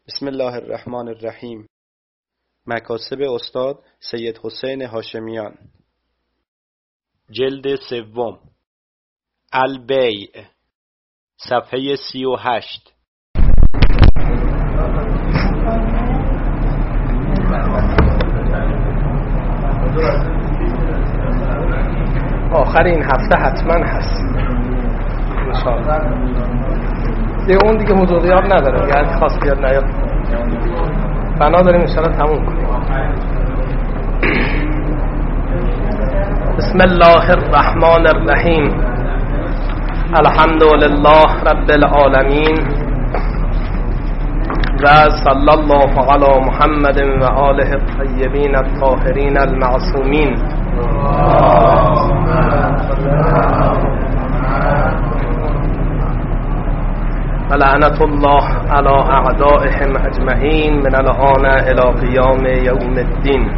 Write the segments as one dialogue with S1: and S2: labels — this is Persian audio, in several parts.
S1: بسم الله الرحمن الرحیم. مکاسب استاد سید حسین هاشمیان، جلد سوم، البیع، صفحه 38.
S2: آخر این هفته حتما هست انشاءالله. اون دیگه حضوریات نداره، یعنی خاص بیاد نیاد، بنا داریم انشاءالله تموم کنیم. بسم الله الرحمن الرحیم. الحمد لله رب العالمین و صلی الله علی محمد و آله الطیبین الطاهرین المعصومین. ولعنة الله على اعدائهم اجمعین من الآن الى قیام یوم الدین.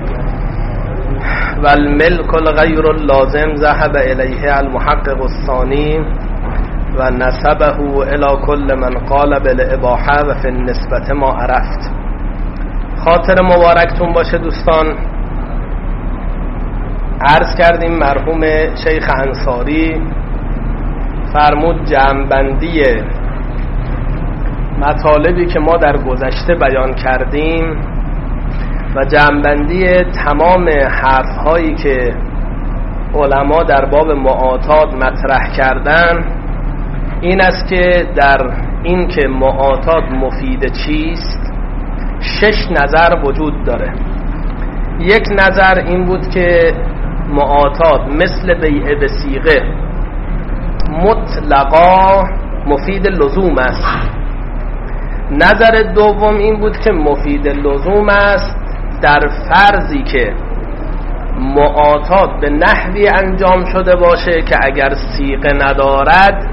S2: والملك الغیر اللازم ذهب الیه المحقق الثانی و نسبه الى كل من قال بالاباحه و فی النسبة ما عرفت. خاطر مبارکتون باشه دوستان. عرض کردیم مرحوم شیخ انصاری فرمود جمع‌بندی مطالبی که ما در گذشته بیان کردیم و جمع‌بندی تمام حرف‌هایی که علما در باب معاطات مطرح کردن این است که در این که معاطات مفید چیست 6 نظر وجود داره. یک نظر این بود که معاطات مثل بیع به صیغه مطلقا مفید لزوم است. نظر دوم این بود که مفید لزوم است در فرضی که معاطات به نحوی انجام شده باشه که اگر صیغه ندارد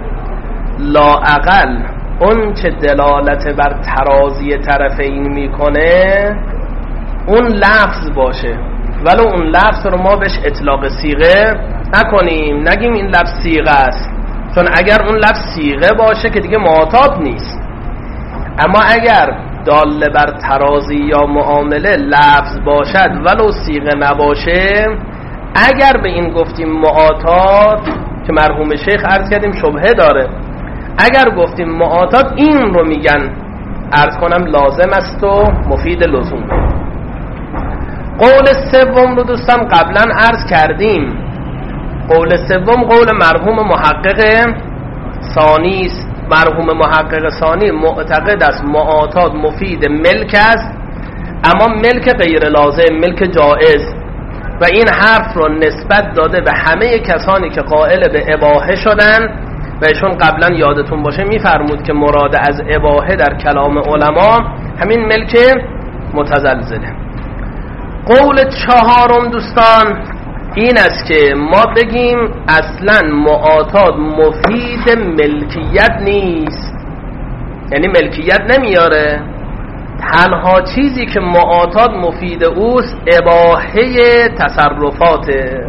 S2: لااقل اون چه دلالت بر ترازی طرفین میکنه اون لفظ باشه، ولو اون لفظ رو ما بهش اطلاق صیغه نکنیم، نگیم این لفظ صیغه است، چون اگر اون لفظ صیغه باشه که دیگه معاطات نیست. اما اگر دال بر ترازی یا معامله لفظ باشد ولو صیغه نباشه، اگر به این گفتیم معاطات که مرحوم شیخ عرض کردیم شبهه داره، اگر گفتیم معاطات این رو میگن عرض کنم لازم است و مفید لزوم. قول سوم رو دوستان قبلا عرض کردیم. قول سوم قول مرحوم محقق ثانی است. مرحوم محقق ثانی معتقد است معاطات مفید ملک است، اما ملک غیر لازم، ملک جائز، و این حرف رو نسبت داده به همه کسانی که قائل به اباحه شدن و ایشون قبلا یادتون باشه میفرمود که مراد از اباحه در کلام علما همین ملک متزلزله. قول چهارم دوستان این است که ما بگیم اصلا معاطات مفید ملکیت نیست، یعنی ملکیت نمیاره. تنها چیزی که معاطات مفید اوست اباحه تصرفاته.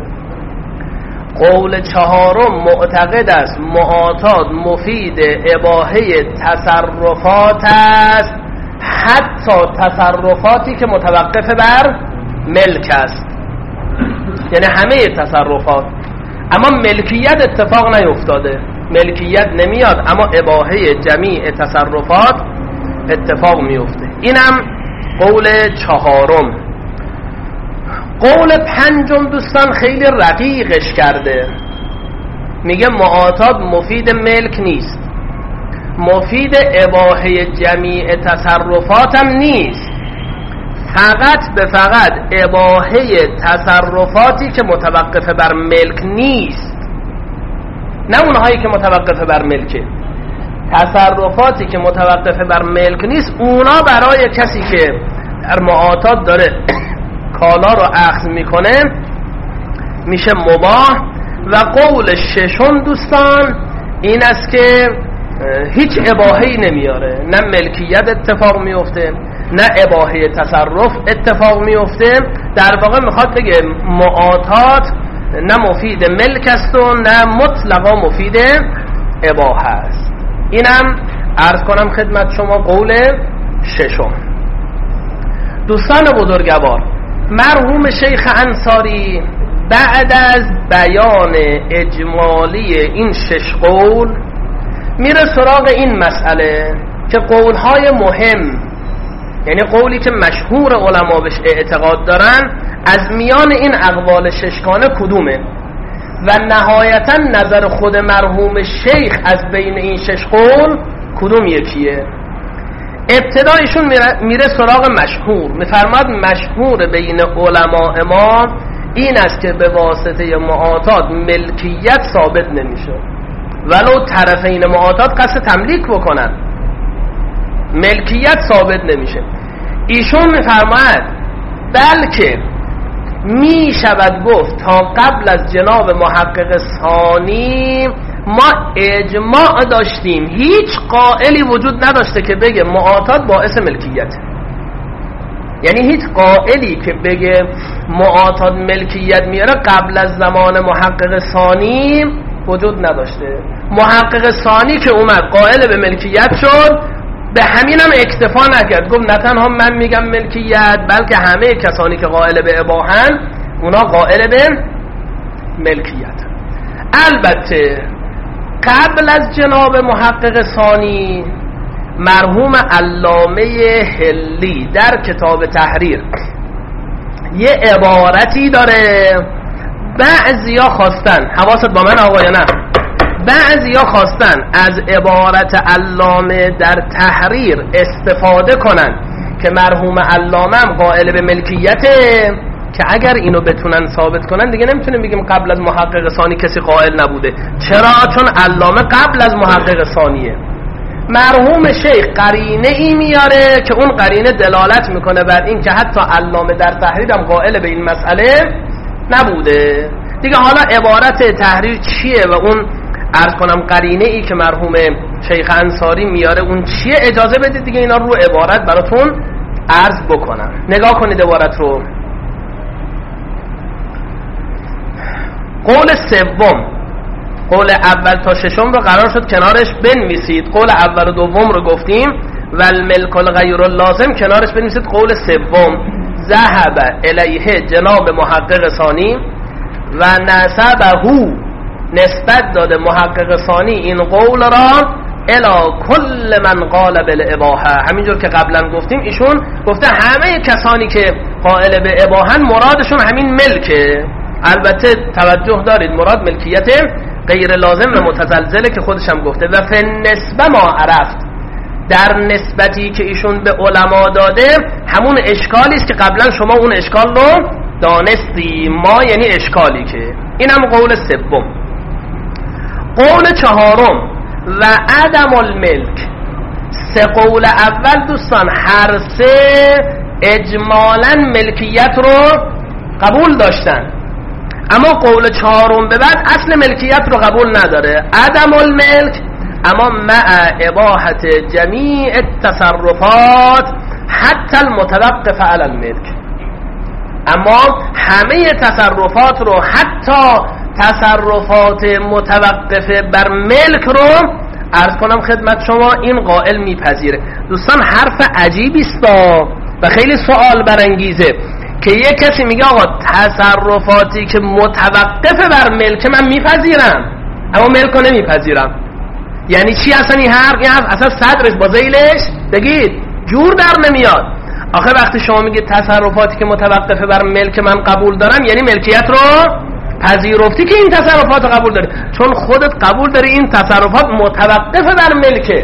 S2: قول چهارم معتقد است معاطات مفید اباحه تصرفات است، حتی تصرفاتی که متوقف بر ملک است، یعنی همه تصرفات. اما ملکیت اتفاق نیفتاده، ملکیت نمیاد، اما اباحه جمیع تصرفات اتفاق میفته. اینم قول چهارم. قول پنجم دوستان خیلی رقیقش کرده، میگه معاطات مفید ملک نیست، مفید اباحه جمیع تصرفات هم نیست، فقط به فقط اباحه تصرفاتی که متوقف بر ملک نیست، نه اونهایی که متوقف بر ملکه. تصرفاتی که متوقف بر ملک نیست اونا برای کسی که در معاطات داره کالا رو اخذ میکنه میشه مباح. و قول ششم دوستان این است که هیچ اباحه‌ای نمیاره، نه ملکیت اتفاق میفته نه اباحه تصرف اتفاق میفته. در واقع میخواد بگه معاطات نه مفید ملک است و نه مطلقا مفید اباحه است. اینم عرض کنم خدمت شما قول ششم. دوستان بزرگوار، مرحوم شیخ انصاری بعد از بیان اجمالی این 6 قول میره سراغ این مسئله که قولهای مهم، یعنی قولی که مشهور علما بهش اعتقاد دارن، از میان این اقوال 6 کدومه و نهایتا نظر خود مرحوم شیخ از بین این 6 قول کدوم یکیه. ابتدا ایشون میره سراغ مشهور، میفرماد مشهور بین علماء ما این است که به واسطه معاطات ملکیت ثابت نمیشه، ولو طرفین معاطات قصد تملیک بکنن ملکیت ثابت نمیشه. ایشون میفرماد بلکه می شود گفت تا قبل از جناب محقق ثانی ما اجماع داشتیم، هیچ قائلی وجود نداشته که بگه معاطات باعث ملکیت، یعنی هیچ قائلی که بگه معاطات ملکیت میاره قبل از زمان محقق ثانی وجود نداشته. محقق ثانی که اومد قائل به ملکیت شد، به همینم اکتفا نکرد، گفت نه تنها من میگم ملکیت بلکه همه کسانی که قائل به اباحن اونا قائل به ملکیت. البته قبل از جناب محقق ثانی مرحوم علامه حلی در کتاب تحریر یه عبارتی داره، بعضیا خواستن، حواست با من آقای نه، بعضیا خواستن از عبارت علامه در تحریر استفاده کنن که مرحوم علامه هم قائل به ملکیته، که اگر اینو بتونن ثابت کنن دیگه نمیتونیم بگیم قبل از محقق ثانی کسی قائل نبوده. چرا؟ چون علامه قبل از محقق ثانیه. مرحوم شیخ قرینه ای میاره که اون قرینه دلالت میکنه بر این که حتی علامه در تحریر هم قائل به این مسئله نبوده. دیگه حالا عبارت تحریر چیه و اون عرض کنم قرینه ای که مرحوم شیخ انصاری میاره اون چیه، اجازه بدید دیگه اینا رو عبارت براتون عرض بکنم. نگاه کنید عبارت رو. قول سوم، قول اول تا ششم رو قرار شد کنارش بنویسید. قول اول و دوم رو گفتیم و الملک الغیر اللازم کنارش بنویسید. قول سوم ذهب الیه جناب محقق ثانی و نسبه، نسبت داده محقق ثانی این قول را الی کل من قال بالاباحه. همینجور که قبلا گفتیم ایشون گفته همه کسانی که قائل به اباحن مرادشون همین ملکه. البته توجه دارید مراد ملکیت غیر لازم و متزلزله که خودش هم گفته. و فی نسبه ما عرفت، در نسبتی که ایشون به علما داده همون اشکالی است که قبلا شما اون اشکال رو دانستی. ما یعنی اشکالی که اینم قول سوم. قول چهارم و عدم الملک. سه قول اول دوستان هر سه اجمالاً ملکیت رو قبول داشتن، اما قول چهارم به بعد اصل ملکیت رو قبول نداره. عدم الملک اما مع اباحت جمیع التصرفات حتی المتوقف علی الملک، اما همه تصرفات رو حتی تصرفات متوقف بر ملک رو عرض کنم خدمت شما این قائل میپذیره. دوستان حرف عجیبی است و خیلی سوال برانگیزه که یک کسی میگه آقا تصرفاتی که متوقف بر ملک من میپذیرم اما ملک رو نمیپذیرم. یعنی چی اصلا این حرف اصلا صدرش با ذیلش بگید جور در نمیاد. آخه وقتی شما میگید تصرفاتی که متوقف بر ملک من قبول دارم یعنی ملکیت رو پذیرفتی که این تصرفات رو قبول داری، چون خودت قبول داری این تصرفات متوقف بر ملکه.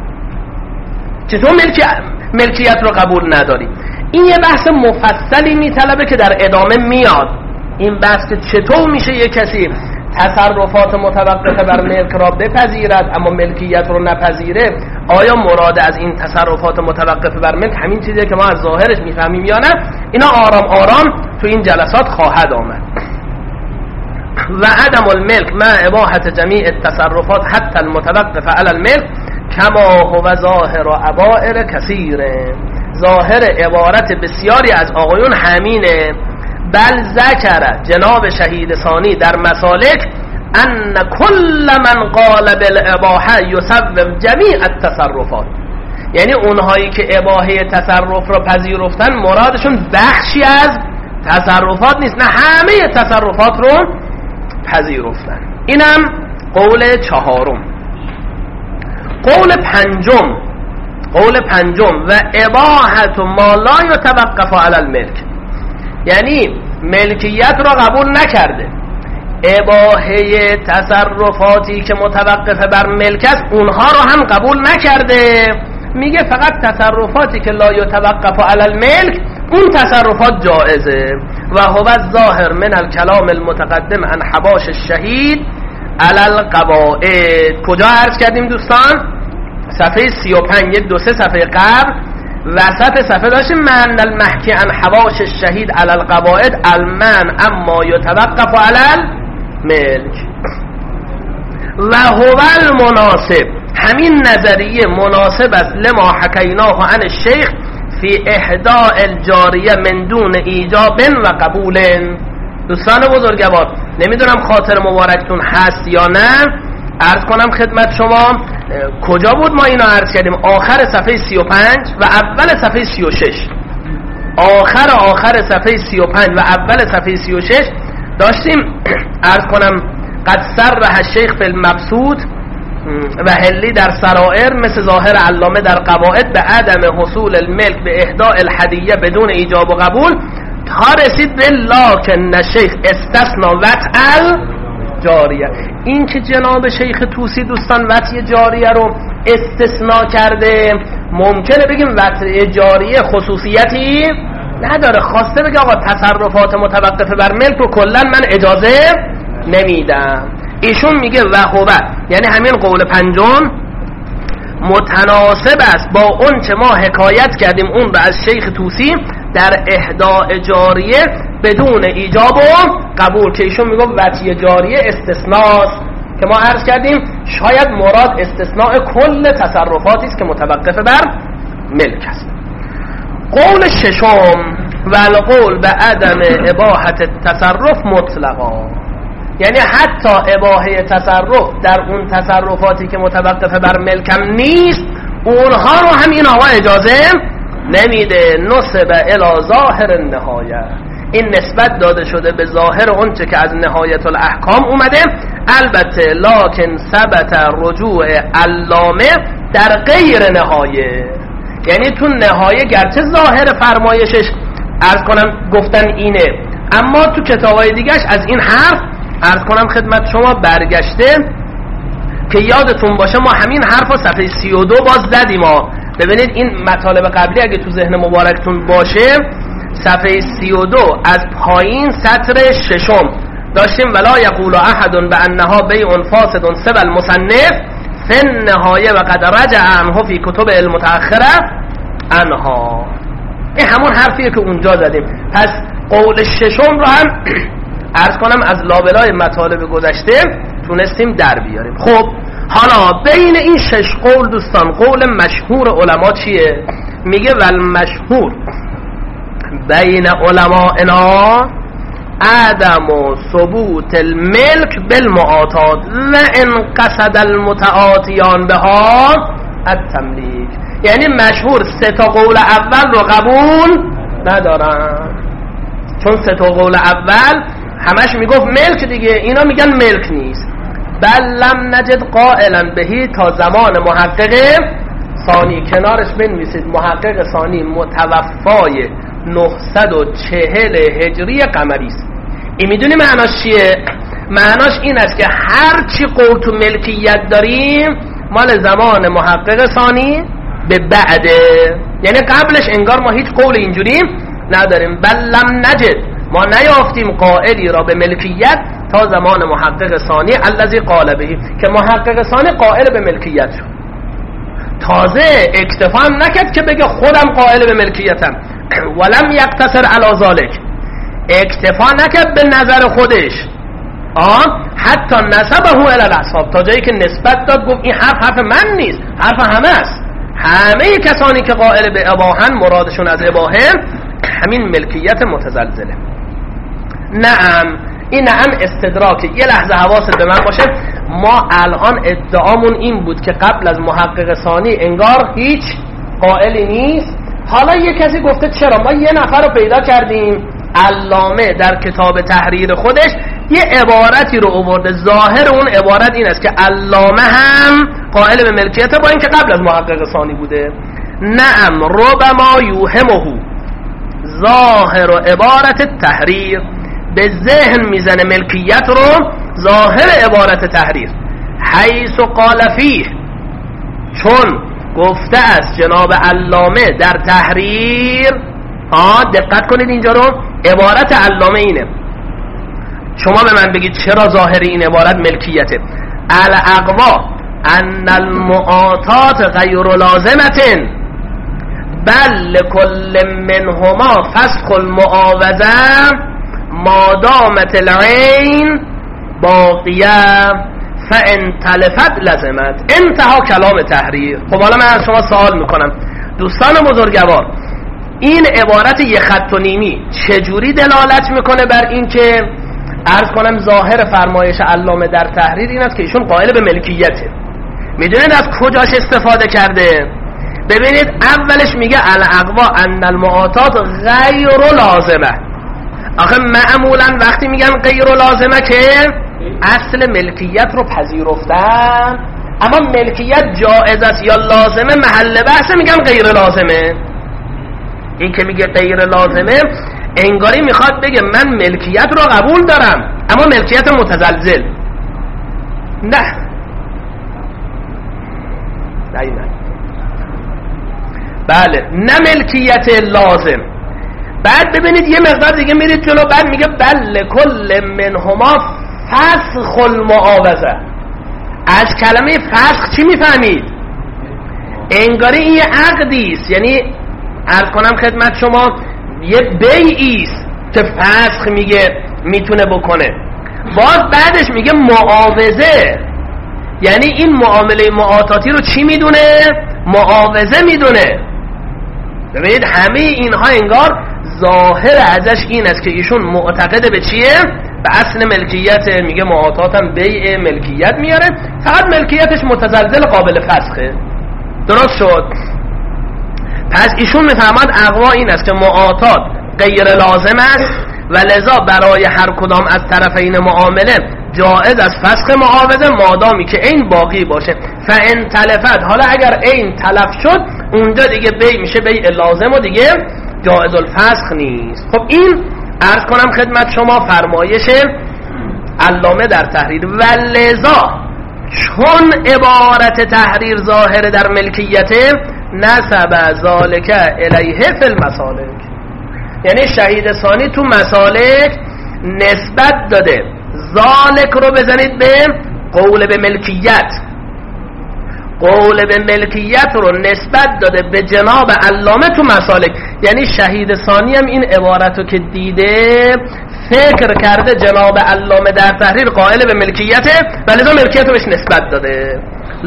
S2: چطور ملکیت رو قبول نداری؟ این یه بحث مفصلی میطلبه که در ادامه میاد. این بحث که چطور میشه یک کسی تصرفات متوقف بر ملک را بپذیرد اما ملکیت رو نپذیره. آیا مراد از این تصرفات متوقف بر ملک همین چیزیه که ما از ظاهرش میفهمیم یا نه؟ اینا آرام آرام تو این جلسات خواهد آمد. و عدم الملک مع اباحت جمیع التصرفات حتی المتوقف علی الملک کما هو ظاهر عبائر کثیره. ظاهر عبارت بسیاری از آقایون همینه. بل ذکر جناب شهید ثانی در مسالک ان کل من قال بالاباحه یسوم جمیع التصرفات، یعنی اونهایی که اباحه تصرف را پذیرفتن مرادشون بخشی از تصرفات نیست، نه همه تصرفات رو پذیرفتن. اینم قول چهارم. قول پنجم و اباحت ما لا یتوقف علی الملک، یعنی ملکیت را قبول نکرده، اباحه تصرفاتی که متوقف بر ملک است اونها را هم قبول نکرده. میگه فقط تصرفاتی که لا یتوقف علی الملک اون تصرفات جائزه. و هو الظاهر من الکلام المتقدم عن حباش الشهید علی القواعد. کجا عرض کردیم دوستان؟ صفحه 35، یک دو سه صفحه قبل وسط صفحه داشتیم من المحکی عن حباش الشهید علی القواعد المن اما یتوقف علی الملک. و هو المناسب، همین نظریه مناسب است لما حکیناه عن الشیخ فی احداء الجاریه من دون ایجاب و قبول. دوستان بزرگوار، نمیدونم خاطر مبارکتون هست یا نه، عرض کنم خدمت شما کجا بود ما اینو عرض کردیم؟ آخر صفحه 35 و اول صفحه 36. آخر صفحه 35 و اول صفحه 36 داشتیم عرض کنم قد صرح الشیخ فی المبسوط و هلی در سرائر مثل ظاهر علامه در قواعد به عدم حصول الملک به اهداء الهدیه بدون ایجاب و قبول تا رسید به لکن شیخ استثنا وطء جاریه. این که جناب شیخ طوسی دوستان وطء جاریه رو استثناء کرده، ممکنه بگیم وطء جاریه خصوصیتی نداره، خواسته بگه آقا تصرفات متوقف بر ملک رو کلا من اجازه نمیدم. ایشون میگه و هو، یعنی همین قول پنجم متناسب است با اون چه ما حکایت کردیم اون رو از شیخ طوسی در اهداء جاریه بدون ایجاب و قبول، که ایشون میگه وطی جاریه استثناست، که ما عرض کردیم شاید مراد استثناء کل تصرفاتی است که متوقف بر ملک است. قول ششم و القول به عدم اباحت التصرف مطلقا، یعنی حتی اباحه تصرف در اون تصرفاتی که متوقف بر ملکم نیست اونها رو هم این آقا اجازه نمیده. نسب الی ظاهر النهایه، این نسبت داده شده به ظاهر اون چه که از نهایت الاحکام اومده. البته لکن ثبت رجوع علامه در غیر نهایه، یعنی تو نهایه گرچه ظاهر فرمایشش عرض کنم گفتن اینه، اما تو کتابای دیگهش از این حرف عرض کنم خدمت شما برگشته که یادتون باشه ما همین حرف رو صفحه 32 باز زدیم. ببینید این مطالب قبلی اگه تو ذهن مبارکتون باشه صفحه 32 از پایین سطر ششم داشتیم ولا یقول احد بانها بیع فاسد سوى المصنف فی النهایه و قد رجع عنه فی کتب المتأخره عنها. این همون حرفیه که اونجا زدیم. پس قول ششم رو هم عرض کنم از لابلای مطالب گذشته تونستیم در بیاریم. خب حالا بین این شش قول دوستان قول مشهور علما چیه؟ میگه والمشهور بین علمائنا عدم ثبوت الملک بالمعاطات و ان قصد المتعاطیان بها التملیک. یعنی مشهور سه تا قول اول رو قبول ندارن، چون سه تا قول اول همش میگفت ملک دیگه، اینا میگن ملک نیست. بل لم نجد قائلا بهی تا زمان محقق ثانی، کنارش بنویسید محقق ثانی متوفای 940 هجری قمری است. این میدونی معناش چیه؟ معناش این است که هر چی قول تو ملکیت داریم مال زمان محقق ثانی به بعده، یعنی قبلش انگار ما هیچ قول اینجوری نداریم. بل لم نجد، ما نیافتیم قائلی را به ملکیت تا زمان محقق ثانی الذی قال به، که محقق ثانی قائل به ملکیت شد. تازه اکتفا هم نکرد که بگه خودم قائل به ملکیتم، ولم یقتصر علی ذلک، اکتفا نکرد به نظر خودش، حتی نسبه الی الاصحاب، تا جایی که نسبت داد گفت این حرف من نیست، حرف همه است. همه کسانی که قائل به اباهن مرادشون از اباهه همین ملکیت متزلزله. نعم، این نعم استدراکه. یه لحظه حواست به من باشه، ما الان ادعامون این بود که قبل از محقق ثانی انگار هیچ قائلی نیست. حالا یه کسی گفته چرا؟ ما یه نفر رو پیدا کردیم علامه در کتاب تحریر خودش یه عبارتی رو آورده، ظاهر اون عبارت این است که علامه هم قائل به ملکیت، با اینکه قبل از محقق ثانی بوده. نعم ربما یوهمه ظاهر و عبارت تحریر، به ذهن میزنه ملکیت رو ظاهر عبارت تحریر، حیث قال فیه، چون گفته است جناب علامه در تحریر. دقت کنید اینجا رو، عبارت علامه اینه، شما به من بگید چرا ظاهر این عبارت ملکیته؟ الاقوا ان المعاطات غیر لازمه بل لكل منهما فسخ المعاوضه ما دامت العین باقیه فان تلفت لزمت. انتها کلام تحریر. خب حالا من از شما سوال میکنم دوستان بزرگوار، این عبارت یه خط و نیمی چجوری دلالت میکنه بر این که عرض کنم ظاهر فرمایش علامه در تحریر این است که ایشون قائل به ملکیته؟ میدونید از کجاش استفاده کرده؟ ببینید اولش میگه الاقوا ان المعاطات غیر لازمه. آخه معمولا وقتی میگن غیر لازمه که اصل ملکیت رو پذیرفتن، اما ملکیت جائز است یا لازمه محل بحث، میگن غیر لازمه. این که میگه غیر لازمه انگاری میخواد بگه من ملکیت رو قبول دارم اما ملکیت متزلزل. نه بله، نه ملکیت لازم. بعد ببینید یه مقدار دیگه میرید جلو، بعد میگه بل کل منهما فسخ المعاوضه. از کلمه فسخ چی میفهمید؟ انگاری این یه عقدیست، یعنی عرض کنم خدمت شما یه بیعیست که فسخ میگه میتونه بکنه. باز بعدش میگه معاوضه، یعنی این معامله معاطاتی رو چی میدونه؟ معاوضه میدونه. ببینید همه اینها انگار ظاهر ازش این است که ایشون معتقد به چیه؟ به اصل ملکیت. میگه معاطاتم بیع ملکیت میاره، فقط ملکیتش متزلزل قابل فسخه. درست شد؟ پس ایشون میفهمد اقوا این است که معاطات غیر لازم است و لذا برای هر کدام از طرفین معامله جائز از فسخ معاوضه مادامی که این باقی باشه. فان تلفت، حالا اگر این تلف شد اونجا دیگه بی میشه بیع لازم و دیگه جائز الفسخ نیست. خب این عرض کنم خدمت شما فرمایش علامه در تحریر. و لذا چون عبارت تحریر ظاهر در ملکیت نسب ذالک الیه فی المسالک، یعنی شهید ثانی تو مسالک نسبت داده ذالک رو بزنید به قول به ملکیت، قول به ملکیت رو نسبت داده به جناب علامه تو مسالک. یعنی شهید ثانی هم این عبارت رو که دیده فکر کرده جناب علامه در تحریر قائل به ملکیته و لذا ملکیت رو بهش نسبت داده.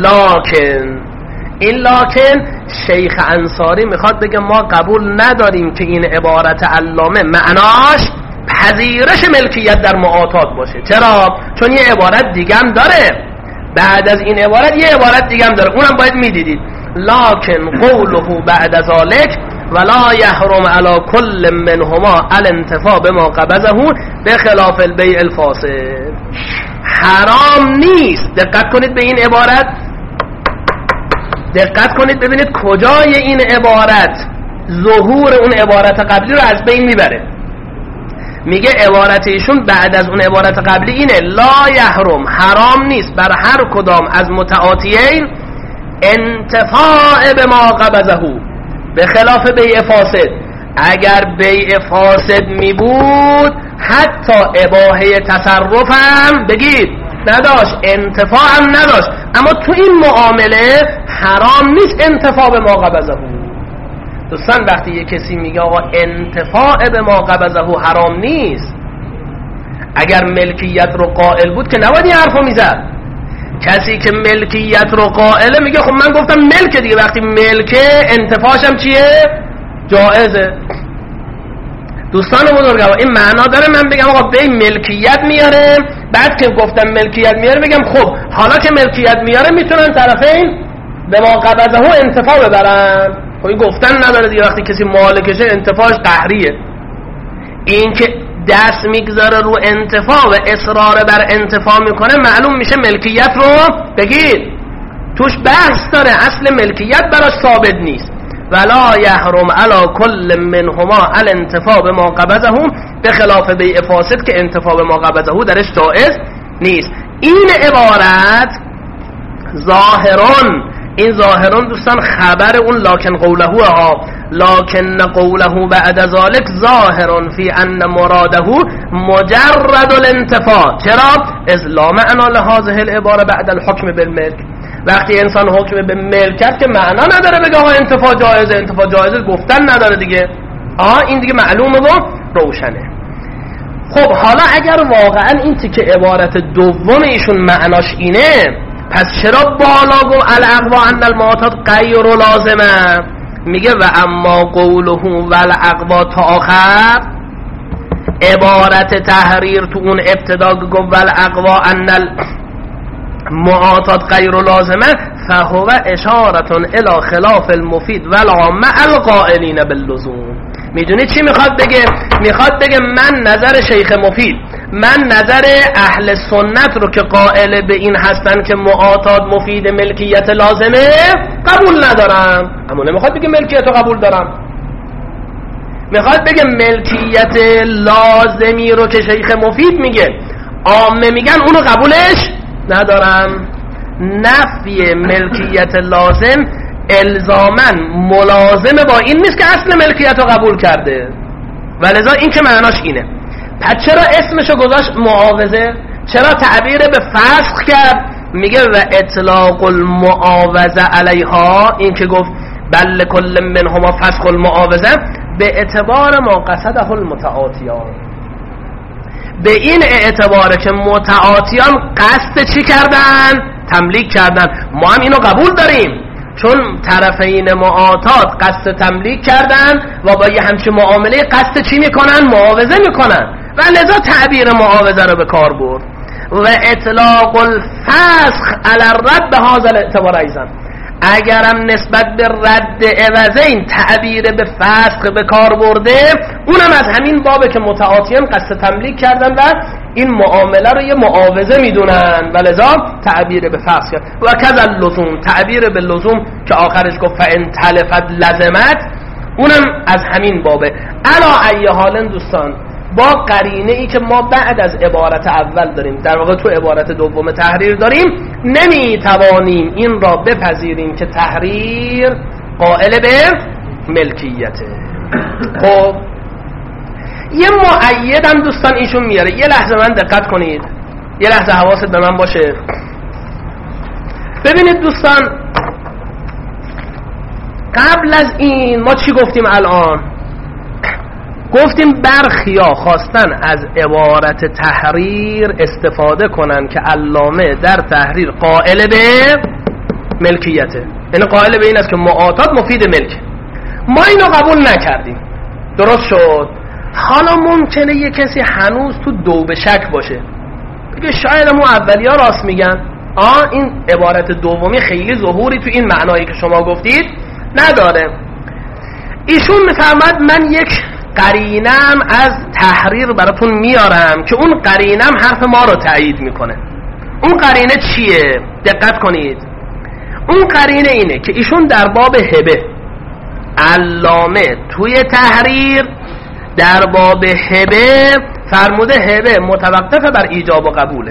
S2: لکن شیخ انصاری میخواد بگه ما قبول نداریم که این عبارت علامه معناش پذیرش ملکیت در معاطات باشه. چرا؟ چون یه عبارت دیگه هم داره، بعد از این عبارت یه عبارت دیگه هم داره، اونم باید میدیدید. لکن قوله بعد ذالک ولا یحرم علی کل منهما الانتفاع بما قبضه بخلاف البیع الفاسد. حرام نیست. دقت کنید به این عبارت، دقت کنید ببینید کجای این عبارت ظهور اون عبارت قبلی رو از بین میبره. میگه عبارت ایشون بعد از اون عبارت قبلی اینه لا یحرم، حرام نیست بر هر کدام از متعاطیین انتفاع به ما قبضه به خلاف بیع فاسد. اگر بیع فاسد می بود حتی اباحه تصرف هم بگید نداشت، انتفاع هم نداشت، اما تو این معامله حرام نیست انتفاع به ما قبضه. دوستان وقتی یه کسی میگه آقا انتفاع به ما قبضه حرام نیست، اگر ملکیت رو قائل بود که نباید این حرفو میزد. کسی که ملکیت رو قائله میگه خب من گفتم ملک دیگه، وقتی ملکه انتفاعشم چیه؟ جائزه. دوستان بزرگوار این معنا داره من بگم آقا به ملکیت میاره، بعد که گفتم ملکیت میاره بگم خب حالا که ملکیت میاره میتونن طرفین به ما قبضه انتفاع ببرن؟ خب این گفتن نداره دیگه. وقتی کسی مالکشه انتفاعش قهریه. این که دست میگذاره رو انتفاع و اصرار بر انتفاع میکنه معلوم میشه ملکیت رو بگید توش بحث داره، اصل ملکیت براش ثابت نیست. ولا یحرم علی کل منهما الانتفاع بما قبضه، به خلاف بیع فاسد که انتفاع بما قبضه درش جائز نیست. این عبارت ظاهران، این ظاهران دوستان خبر اون لکن قوله ها، لکن قوله بعد ذلك ظاهران فی ان مراده مجرد الانتفاع. چرا؟ اذ لا معنی لهذه العباره بعد الحکم بالملک. وقتی انسان حکم به ملک کرد که معنا نداره بگه آقا انتفاع جایزه، انتفاع جایزه گفتن نداره دیگه. این دیگه معلومه و روشنه. خب حالا اگر واقعا این تیکه عبارت دوم ایشون معناش اینه، پس چرا بالا گو الاقوا ان المعتاد غیر لازمه؟ میگه و اما قوله و الاقوا تا آخر، عبارت تحریر تو اون ابتدا گو و الاقوا ان المعتاد غیر لازمه فهو اشارة الى خلاف المفید والعامه القائلین باللزوم. میدونی چی میخواد بگه؟ میخواد بگه من نظر شیخ مفید، من نظر اهل سنت رو که قائل به این هستن که معتاد مفید ملکیت لازمه قبول ندارم. اما نمیخواد بگه ملکیت رو قبول دارم، میخواد بگه ملکیت لازمی رو که شیخ مفید میگه عامه میگن اونو قبولش ندارم. نفی ملکیت لازم الزاماً ملازمه با این نیست که اصل ملکیت رو قبول کرده، ولذا این که معناش اینه. پس چرا اسمشو گذاشت معاوضه؟ چرا تعبیر به فسخ کرد؟ میگه و اطلاق المعاوضه علیها، این که گفت بل کل منهما فسخ المعاوضه به اعتبار ما قصده المتعاطیان، به این اعتباره که متعاطیان قصد چی کردن؟ تملیک کردن. ما هم اینو قبول داریم چون طرفین معاطات قصد تملیک کردن و با یه همچین معامله قصد چی میکنن؟ معاوضه میکنن و لذا تعبیر معاوضه رو به کار برد. و اطلاق الفسخ علی الرد به هذا الاعتبار ایضا، اگرم نسبت به رد عوضین تعبیر به فسخ به کار برده، اونم از همین بابه که متعاطیان قصد تملیک کردن و این معامله رو یه معاوضه میدونن و لذا تعبیر به فسخ کرد. و کذا اللزوم، تعبیر به لزوم که آخرش گفت فان تلفت لزمت، اونم از همین بابه. علی ای حال دوستان، با قرینه ای که ما بعد از عبارت اول داریم، در واقع تو عبارت دوم تحریر داریم، نمیتوانیم این را بپذیریم که تحریر قائل به ملکیته. خب یه مؤیدم دوستان ایشون میاره. یه لحظه من دقت کنید، یه لحظه حواست به من باشه. ببینید دوستان، قبل از این ما چی گفتیم؟ الان گفتیم برخیا خواستن از عبارت تحریر استفاده کنن که علامه در تحریر قائل به ملکیته، یعنی قائل به این است که معاطات مفید ملک. ما اینو قبول نکردیم، درست شد. حالا ممکنه یه کسی هنوز تو دو به شک باشه، بگه شاید ما اولیا راست میگن، این عبارت دومی خیلی ظهوری تو این معنایی که شما گفتید نداره. ایشون میفرماد من یک قرینم از تحریر براتون میارم که اون قرینم حرف ما رو تایید میکنه. اون قرینه چیه؟ دقت کنید. اون قرینه اینه که ایشون در باب هبه، علامه توی تحریر در باب هبه فرموده هبه متوقف بر ایجاب و قبوله.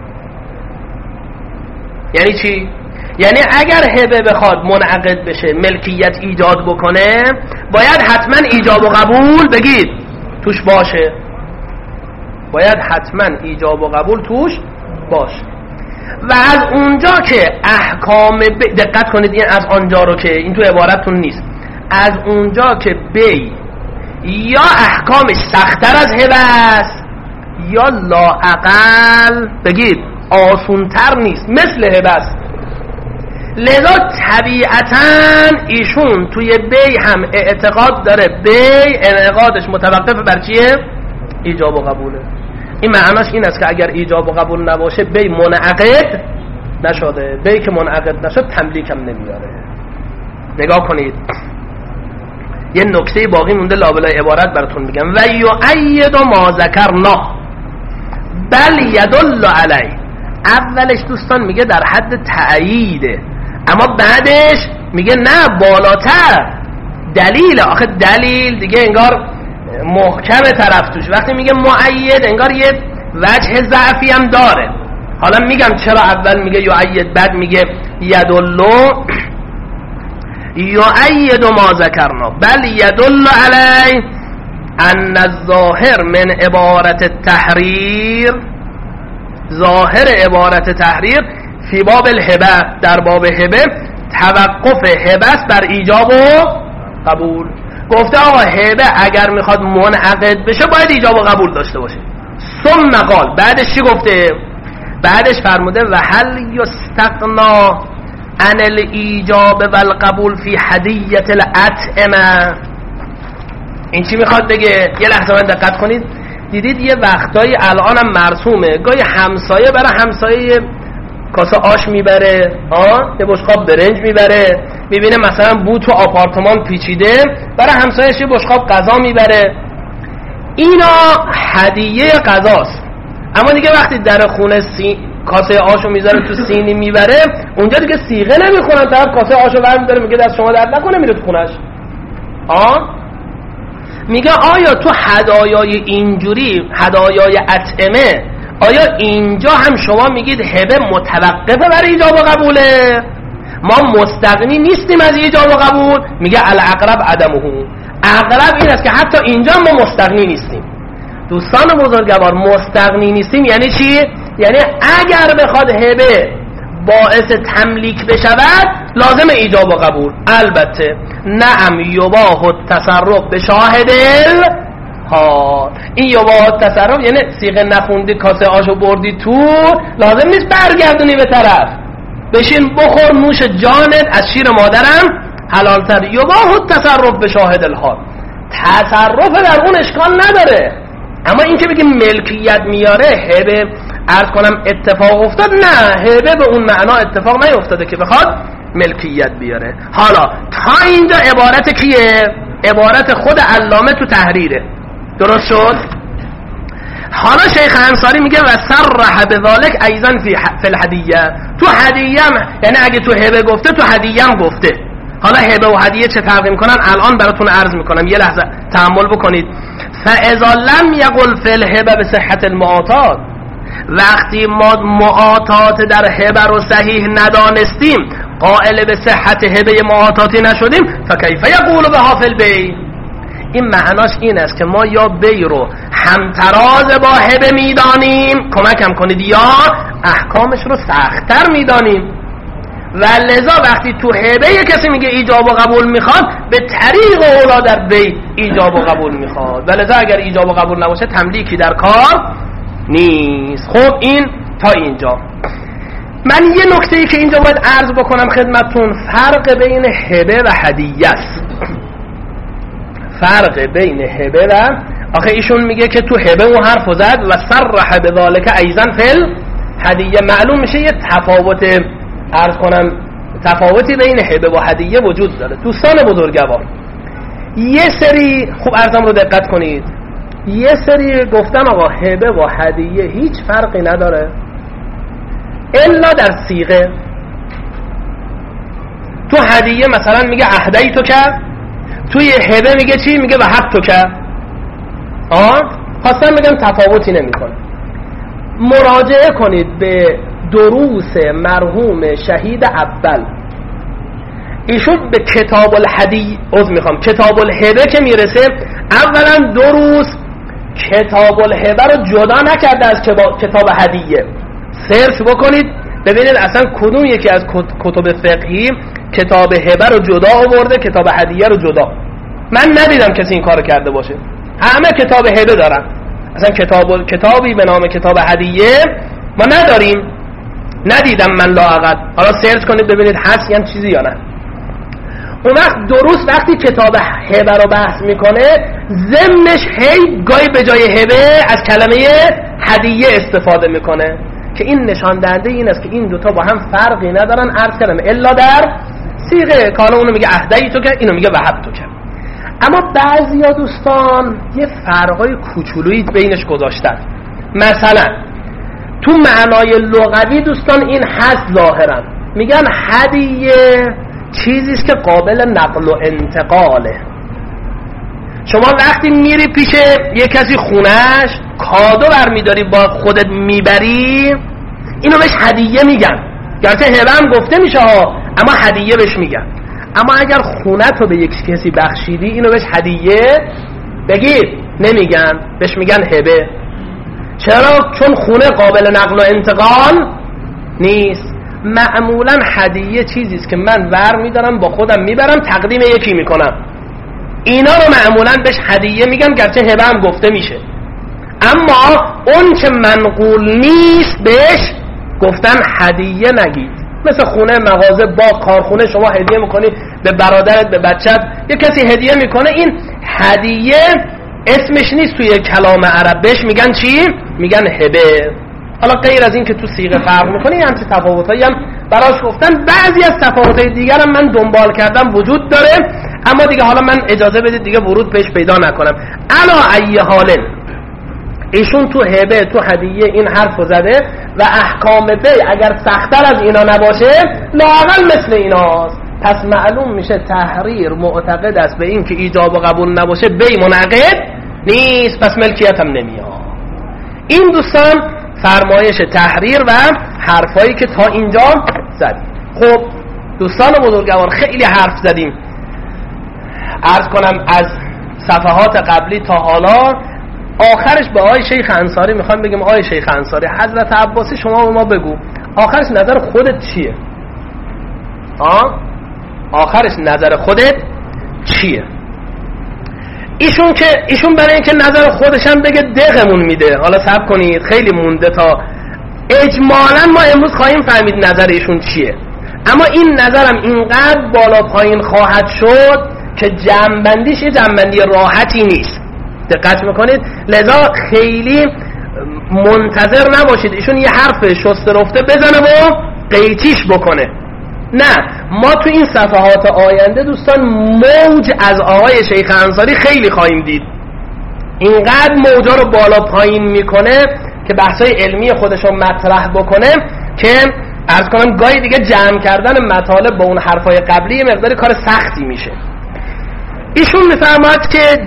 S2: یعنی چی؟ یعنی اگر هبه بخواد منعقد بشه، ملکیت ایجاد بکنه، باید حتما ایجاب و قبول بگید توش باشه، باید حتما ایجاب و قبول توش باشه. و از اونجا که احکام دقت کنید، این از آنجا رو که این تو عبارتون نیست، از اونجا که بی یا احکامش سخت‌تر از هبه است یا لااقل بگید آسونتر نیست، مثل هبه است، لذا طبیعتاً ایشون توی بی هم اعتقاد داره بی انعقادش متوقف بر چیه؟ ایجاب و قبوله. این معناش این است که اگر ایجاب و قبول نباشه بی منعقد نشده، بی که منعقد نشد تملیک هم نمیاره. نگاه کنید، یه نکته باقی مونده لابلای عبارت براتون میگم. و یؤید ما ذکرنا بل یدل علی. اولش دوستان میگه در حد تأییده، اما بعدش میگه نه بالاتر دلیل. آخه دلیل دیگه انگار محکم طرف توش، وقتی میگه مؤید انگار یه وجه ضعفی هم داره. حالا میگم چرا اول میگه یؤید بعد میگه یدلو. یؤید ما ذکرنا بل یدل علی ان الظاهر من عبارت التحریر. ظاهر عبارت تحریر فی باب الهبه، در باب هبه توقف هبه است بر ایجاب و قبول. گفته آقا هبه اگر میخواد منعقد بشه باید ایجاب و قبول داشته باشه. ثم قال، بعدش چی گفته؟ بعدش فرموده و هل یستغنا عن الایجاب والقبول فی هدیه الاطعمه. این چی میخواد بگه؟ یه لحظه من دقت کنید. دیدید یه وقتایی الانم مرسومه گاهی همسایه برای همسایه کاسه آش میبره، یه بشقاب برنج میبره، میبینه مثلا بو تو آپارتمان پیچیده، برای همسایه‌اش یه بشقاب غذا میبره. اینا هدیه غذاست. اما دیگه وقتی در خونه کاسه آشو میذاره تو سینی میبره، اونجا دیگه صیغه نمیخونن، طرف کاسه آشو برمی‌داره میگه دست شما درد نکنه، میره تو خونش. میگه آیا تو هدایای اینجوری، هدایای اطعمه، آیا اینجا هم شما میگید هبه متوقفه برای ایجاب و قبوله؟ ما مستغنی نیستیم از ایجاب و قبول. میگه الاقرب عدمه. اقرب این است که حتی اینجا ما مستغنی نیستیم. دوستان بزرگوار، مستغنی نیستیم یعنی چی؟ یعنی اگر بخواد هبه باعث تملیک بشود لازم ایجاب و قبول. البته نعم یباح التصرف به شاهد الحال. این یباح التصرف یعنی صیغه نخوندی کاسه آشو بردی تو، لازم نیست برگردونی به طرف، بشین بخور نوش جانت، از شیر مادرم حلالتر. یباح التصرف به شاهد الحال. تصرف در اون اشکال نداره، اما این که بگیم ملکیت میاره هبه عرض کنم اتفاق افتاد، نه، هبه به اون معنا اتفاق نیفتاده که بخواد ملکیت بیاره. حالا تا اینجا عبارت کیه؟ عبارت خود علامه تو تحریره. درست شد؟ حالا شیخ انصاری میگه و صرح بذلک ایضا فی الهدیه. تو هدیه یعنی اگه تو هبه گفته تو هدیه هم گفته. حالا هبه و هدیه چه فرقی میکنن الان براتون عرض میکنم، یه لحظه تأمل بکنید. فاذا لم یقل فی الهبه بصحت المعاطات، وقتی ما معاطات در هبه رو صحیح ندانستیم، قائل به صحت هبه معاطاتی نشدیم، فکیف یقول بها فی البیع. این معناش این است که ما یا بی رو همتراز با هبه میدانیم، کمکم کنید، یا احکامش رو سخت‌تر میدانیم. و لذا وقتی تو هبه یک کسی میگه ایجاب و قبول میخواد، به طریق اولا در بی ایجاب و قبول میخواد. و لذا اگر ایجاب و قبول نباشه تملیکی در کار نیست. خب این تا اینجا. من یه نکته‌ای که اینجا باید عرض بکنم خدمتتون، فرق بین هبه و هدیه است. فرق بین هبه و، آخه ایشون میگه که تو هبه اون حرفو زد و صرح بذالک ایضا فی هدیه، معلوم میشه یه تفاوت، عرض کنم تفاوتی بین هبه و هدیه وجود داره. دوستان بزرگوار، یه سری خوب عرضم رو دقت کنید، یه سری گفتن آقا هبه و هدیه هیچ فرقی نداره الا در صیغه. تو هدیه مثلا میگه اهدی تو که، توی هبه میگه چی؟ میگه وهب تو که. خواستم بگم تفاوتی نمیکنه. مراجعه کنید به دروس مرحوم شهید اول. ایشون به کتاب الهدی کتاب الهبه که میرسه، اولا دروس کتاب الهبه رو جدا نکرده از کتاب هدیه. سرچ بکنید ببینید اصلا کدوم یکی از کتب فقهی کتاب هبه رو جدا آورده، کتاب هدیه رو جدا. من ندیدم کسی این کارو کرده باشه. همه کتاب هبه دارن. اصلا کتابی به نام کتاب هدیه ما نداریم، ندیدم من لااقل. حالا سرچ کنید ببینید هست یه چیزی یا نه. اون وقت درست وقتی کتاب هبه رو بحث میکنه، ضمنش هی گاهی به جای هبه از کلمه هدیه استفاده میکنه که این نشان دهنده این است که این دوتا با هم فرقی ندارن، عرض کردم الا در صیغه. که حالا اونو میگه اهدی تو که، اینو میگه وهب تو که. اما بعضیا دوستان یه فرقای کوچولویی بینش گذاشتن. مثلا تو معنای لغوی دوستان این هست ظاهرا، میگن هدیه چیزیست که قابل نقل و انتقاله. شما وقتی میری پیش یه کسی خونش کادو برمیداری با خودت میبری، اینو بهش هدیه میگن. گرچه هبه هم گفته میشه ها، اما هدیه بهش میگن. اما اگر خونت رو به یک کسی بخشیدی اینو بهش هدیه بگیر نمیگن، بهش میگن هبه. چرا؟ چون خونه قابل نقل و انتقال نیست. معمولا هدیه چیزیست که من ور میدارم با خودم میبرم تقدیم یکی میکنم، اینا رو معمولا بهش هدیه میگن، گرچه هبه هم گفته میشه. اما اون که منقول نیست بهش گفتن هدیه نگید. مثل خونه، مغازه، باغ، کارخونه شما هدیه میکنی به برادرت، به بچت، یه کسی هدیه میکنه، این هدیه اسمش نیست توی کلام عرب، بهش میگن چی؟ میگن هبه. حالا غیر از این که تو صیغه فرق میکنه، یه همچین تفاوتایی هم براش گفتن. بعضی از تفاوتای دیگر هم من دنبال کردم وجود داره، اما دیگه حالا من اجازه بدید دیگه ورود بهش پیدا نکنم. علا ای حال ایشون تو هبه، تو هدیه این حرفو زده و احکام بی اگر سخت‌تر از اینا نباشه لااقل مثل ایناست. پس معلوم میشه تحریر معتقد است به این که ایجاب و قبول نباشه بی منعقد نیست، پس ملکیت هم نمیاد. این دوستان فرمایش تحریر و حرفایی که تا اینجا زدیم. خب دوستان بزرگوار خیلی حرف زدیم. عرض کنم از صفحات قبلی تا حالا آخرش به آقای شیخ انصاری میخوام بگم آقای شیخ انصاری، حضرت عباسی شما به ما بگو آخرش نظر خودت چیه؟ آخرش نظر خودت چیه؟ ایشون برای اینکه نظر خودش هم بگه دقمون میده. حالا صبر کنید خیلی مونده تا اجمالا ما امروز خواهیم فهمید نظر ایشون چیه. اما این نظرم اینقدر بالا پایین خواهد شد که جمع‌بندیش یه جمع‌بندی راحتی نیست. دقت میکنید؟ لذا خیلی منتظر نباشید ایشون یه حرف شسته رفته بزنه و قیچیش بکنه. نه، ما تو این صفحات آینده دوستان موج از آقای شیخ انصاری خیلی خواهیم دید. اینقدر موجا رو بالا پایین میکنه که بحثای علمی خودش رو مطرح بکنه که عرض کنم گاهی دیگه جمع کردن مطالب با اون حرفای قبلی یه مقداری کار سختی میشه. ایشون میفرماید که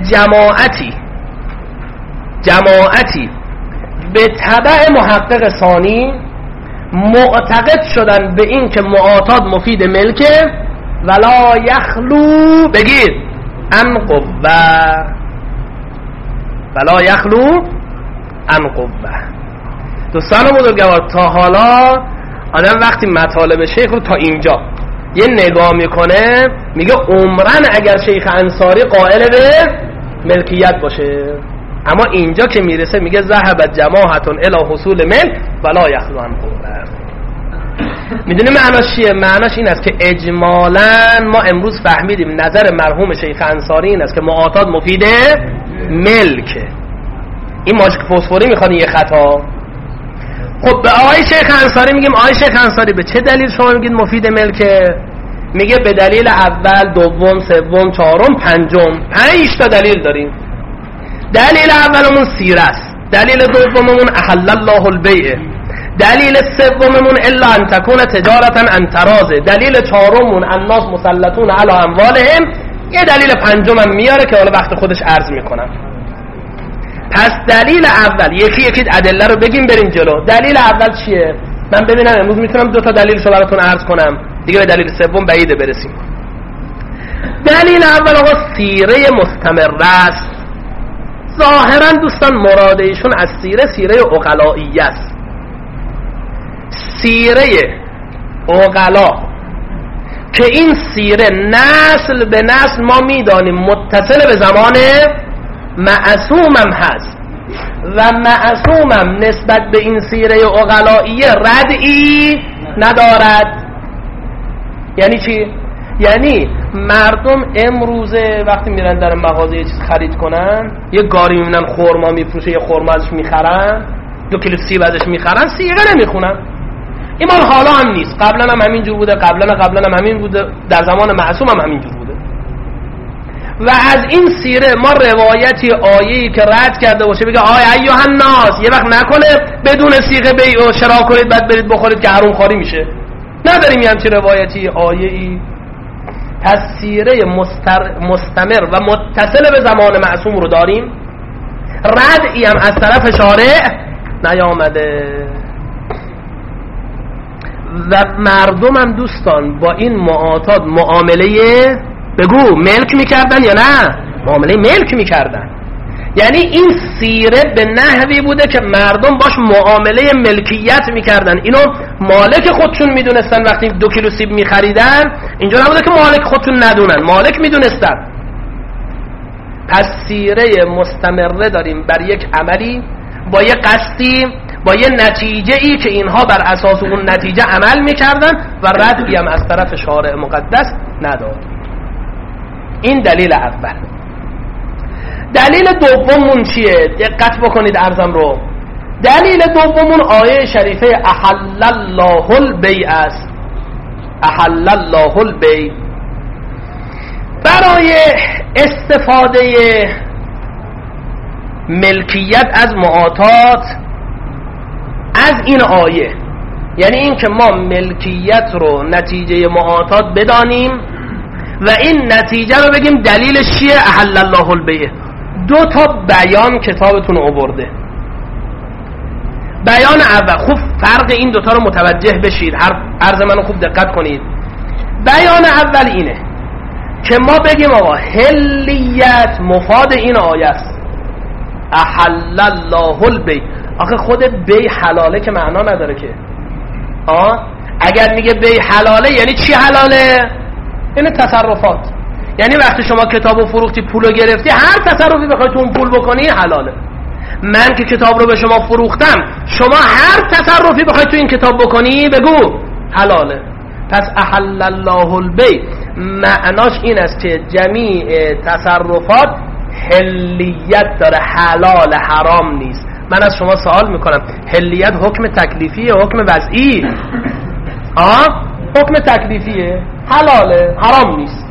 S2: جماعتی به تبع محقق ثانی معتقد شدن به این که معاطات مفید ملکه ولا یخلو بگیر ان قوه، ولا یخلو ان قوه. دوستان بزرگوار تا حالا آدم وقتی مطالب شیخ رو تا اینجا یه نگاه میکنه میگه عمرن اگر شیخ انصاری قائل به ملکیت باشه، اما اینجا که میرسه میگه ذهبت جماعتون الی حصول ملک ولا یخلو عن قوه. میدونی معناش چیه؟ معناش این است که اجمالا ما امروز فهمیدیم نظر مرحوم شیخ انصاری این است که معاطات مفید ملکه. این ماشک فسفوری میخواد یه خطا. خب به آقای شیخ انصاری میگیم آقای شیخ انصاری به چه دلیل شما میگید مفید ملکه؟ میگه به دلیل اول، دوم، سوم، چهارم، پنجم. 5 تا دلیل داریم. دلیل اولمون سیره است، دلیل دوممون احل الله البیع، دلیل سوممون الا ان تکون تجارتا عن تراض، دلیل چهارممون الناس مسلطون علی اموالهم، یه دلیل پنجمم میاره که حالا وقت خودش عرض میکنم. پس دلیل اول یکی ادله رو بگیم بریم جلو. دلیل اول چیه؟ من ببینم امروز میتونم 2 تا دلیلشو براتون عرض کنم دیگه، به دلیل سوم بعیده برسیم. دلیل اول آقا سیره مستمره است. ظاهرا دوستان مراد ایشون از سیره عقلائیه است. سیره عقلا که این سیره نسل به نسل ما میدانیم متصل به زمان معصومم هست و معصومم نسبت به این سیره عقلائیه ردعی ندارد. یعنی چی؟ یعنی مردم امروزه وقتی میرن در مغازه یه چیز خرید کنن، یه گاری میبینن خرما میفروشه، یه خرما ازش میخرن، 2 کیلو سیب ازش میخرن، سیغه نمیخونن. این مال حالا هم نیست، قبلا هم همینجور بوده، قبلا هم همین بوده، در زمان معصوم هم همینجور بوده. و از این سیره ما روایتی آیه‌ای که رد کرده باشه بگه آی ایها الناس یه وقت نکنه بدون صیغه بیع و شرا کنید بعد برید بخورید که حرام خواری میشه. نداریم یه همچین روایتی آیه‌ای. پس سیره مستمر و متصل به زمان معصوم رو داریم، ردعی هم از طرف شارع نیامده و مردم هم دوستان با این معاطات معامله بگو ملک میکردن یا نه؟ معامله ملک میکردن. یعنی این سیره به نحوی بوده که مردم باش معامله ملکیت میکردن، اینو مالک خودشون میدونستن. وقتی 2 کیلو سیب میخریدن اینجا نبوده که مالک خودشون ندونن، مالک میدونستن. پس سیره مستمره داریم بر یک عملی با یک قصدی با یک نتیجه ای که اینها بر اساس اون نتیجه عمل میکردن و ردی هم از طرف شارع مقدس نداد. این دلیل اول. دلیل دوممون چیه؟ دقت بکنید عرضم رو. دلیل دوممون آیه شریفه احل الله البیع است. احل الله البیع. برای استفاده ملکیت از معاطات از این آیه، یعنی این که ما ملکیت رو نتیجه معاطات بدانیم و این نتیجه رو بگیم دلیلش چیه؟ احل الله البیع. 2 بیان کتابتون آورده. بیان اول، خوب فرق این 2 رو متوجه بشید، عرض منو خوب دقت کنید. بیان اول اینه که ما بگیم آقا حلیت مفاد این آیه است. احل الله البیع. آخه خود بیع حلاله که معنا نداره که. اگر میگه بیع حلاله یعنی چی حلاله؟ یعنی تصرفات. یعنی وقتی شما کتابو فروختی پولو گرفتی، هر تصرفی بخوای تو اون پول بکنی حلاله. من که کتاب رو به شما فروختم، شما هر تصرفی بخوای تو این کتاب بکنی بگو حلاله. پس احل الله البیع معناش این است که جمیع تصرفات حلیت داره، حلال حرام نیست. من از شما سوال میکنم، حلیت حکم تکلیفیه حکم وضعی؟ حکم تکلیفیه، حلاله حرام نیست.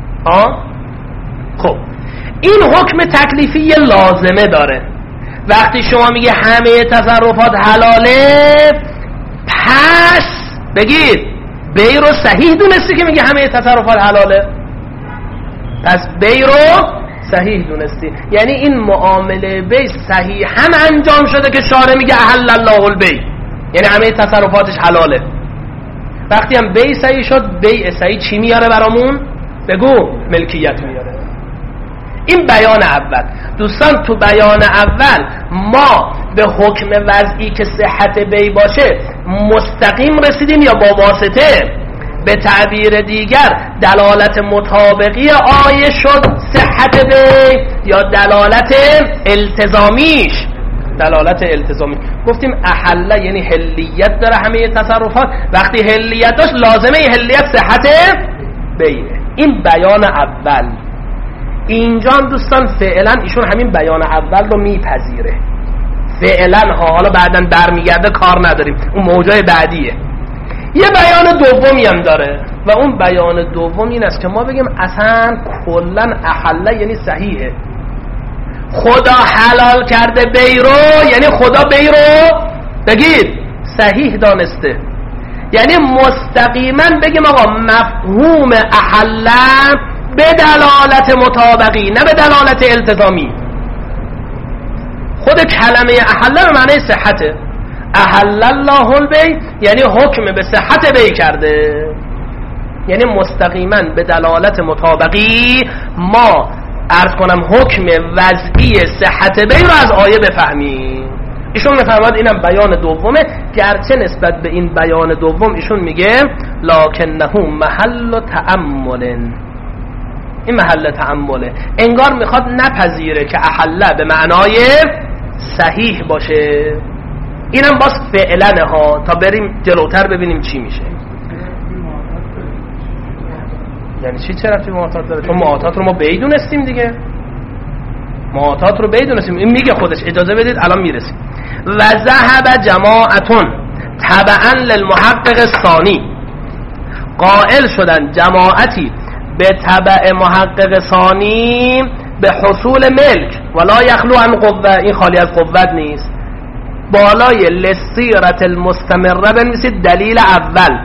S2: خب این حکم تکلیفی لازمه داره. وقتی شما میگه همه تصرفات حلاله، پس بگید بیع رو صحیح دونستی که میگه همه تصرفات حلاله، پس بیع رو صحیح دونستی. یعنی این معامله بیع صحیح هم انجام شده که شارع میگه احل الله البیع، یعنی همه تصرفاتش حلاله. وقتی هم بیع صحیح شد، بیع صحیح چی میاره برامون؟ بگو ملکیت میاره. این بیان اول. دوستان تو بیان اول ما به حکم وضعی که صحت بیع باشه مستقیم رسیدیم یا با واسطه؟ به تعبیر دیگر دلالت مطابقی آیه شد صحت بیع یا دلالت التزامیش؟ دلالت التزامی. گفتیم احله یعنی حلیت داره همه تصرفات، وقتی حلیت داشت لازمه حلیت صحت بیعه. این بیان اول. اینجا دوستان فعلا ایشون همین بیان اول رو میپذیره فعلا حالا بعداً برمیگرده کار نداریم، اون موضوع بعدیه. یه بیان دومی هم داره و اون بیان دوم این است که ما بگیم اصلا کلن احله یعنی صحیحه. خدا حلال کرده بیع رو، یعنی خدا بیع رو بگید صحیح دانسته. یعنی مستقیما بگیم آقا مفهوم احله به دلالت مطابقی نه به دلالت التزامی. خود کلمه احله به معنی صحته. احل الله البیع یعنی حکم به صحت بیع کرده، یعنی مستقیما به دلالت مطابقی ما عرض کنم حکم وضعی صحت بیع رو از آیه بفهمیم. ایشون میفرماد اینم بیان دومه، گرچه نسبت به این بیان دوم ایشون میگه لکنه محل تأمل. این محل تأمله، انگار میخواد نپذیره که احله به معنای صحیح باشه. اینم باز فعلنه ها تا بریم جلوتر ببینیم چی میشه. یعنی چی رفتی معاطات داره؟ چون معاطات رو ما بیدونستیم دیگه، معاطات رو بیدونستیم. این میگه خودش اجازه بدید الان میرسیم. و ذهب جماعتون تبعا للمحقق الثانی، قائل شدن جماعتی به تبع محقق ثانی به حصول ملک ولا یخلو عن قوه، این خالی از قوت نیست. بالای للسیرة المستمره بنویسید دلیل اول،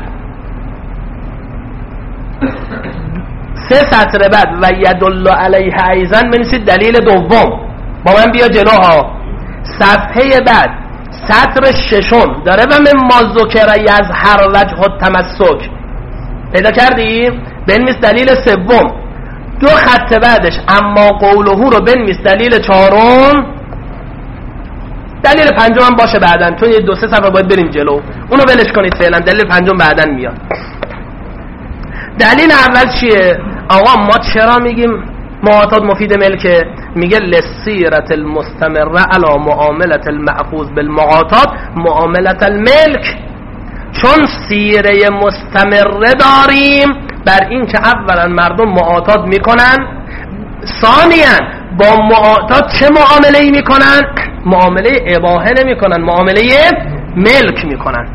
S2: 3 سطر بعد و یدل علیه ایضا بنویسید دلیل دوم. با من بیا جلوها، صفحه بعد سطر 6 داره و من ما ذکر یظهر وجه التمسک، پیدا کردی؟ بنویس دلیل سوم. 2 خط بعدش اما قوله رو بنویس دلیل 4. دلیل 5 هم باشه بعدن، چون یه 2-3 صفحه باید بریم جلو، اونو ولش کنید فعلا. دلیل 5 بعدن میاد. دلیل اول چیه؟ آقا ما چرا میگیم معاطات مفید ملکه؟ میگه للسیرة المستمره علی معاملة المأخوذ بالمعاطات معاملة الملک، چون سیره مستمره داریم بر این که اولا مردم معاطات میکنن، ثانیا با معاطات چه معامله ای میکنن؟ معامله اباحه نمیکنن، معامله ملک میکنن.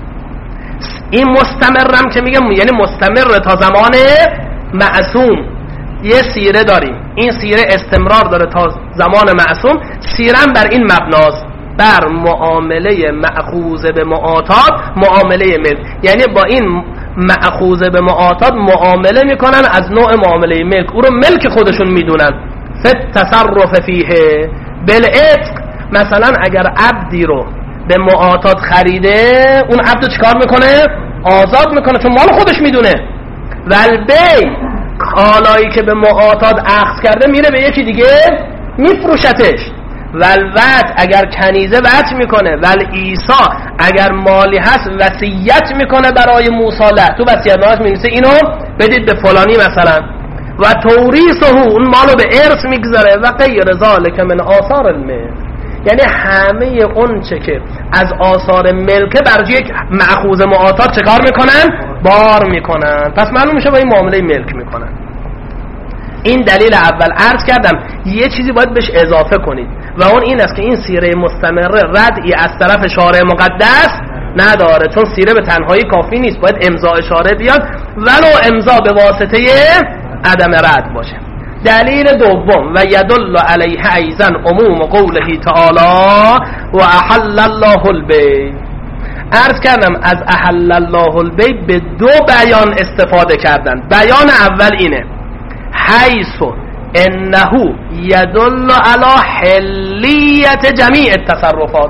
S2: این مستمرم که میگم یعنی مستمر تا زمان معصوم. یه سیره داریم، این سیره استمرار داره تا زمان معصوم. سیرم بر این مبناست، بر معامله مأخوذ به معاطات معامله ملک، یعنی با این مأخوذ به معاطات معامله میکنن از نوع معامله ملک، او رو ملک خودشون میدونن. فالتصرف فیه بالعتق، مثلا اگر عبدی رو به معاطات خریده، اون عبد رو چیکار میکنه؟ آزاد میکنه، چون مال خودش میدونه. والبی، کالایی که به معاطات اخذ کرده میره به یکی دیگه میفروشتش. والوعد، اگر کنیزه وعد میکنه. والعیسا، اگر مالی هست وصیت میکنه برای موصاله، تو وصیت‌نامه‌اش می‌نویسه اینو بدید به فلانی مثلا. و توریثه، اون مالو به ارث میگذاره. و غیر ذالک من آثار الملک، یعنی همه اون چه که از آثار ملکه بر یک مأخوذ معاطات چه کار میکنن؟ بار میکنن. پس معلوم میشه با این معامله ملک میکنن. این دلیل اول. عرض کردم یه چیزی باید بهش اضافه کنید و اون این است که این سیره مستمره ردعی از طرف شارع مقدس نداره، چون سیره به تنهایی کافی نیست، باید امضا شارع بیاد، ولو امضا به واسطه عدم رد باشه. دلیل دوم، و یدل علیه ایضا عموم قوله تعالی و احل الله البیع. عرض کردم از احل الله البیع به 2 بیان استفاده کردن. بیان اول اینه، حیث انه یدل علی حلیت جمیع التصرفات،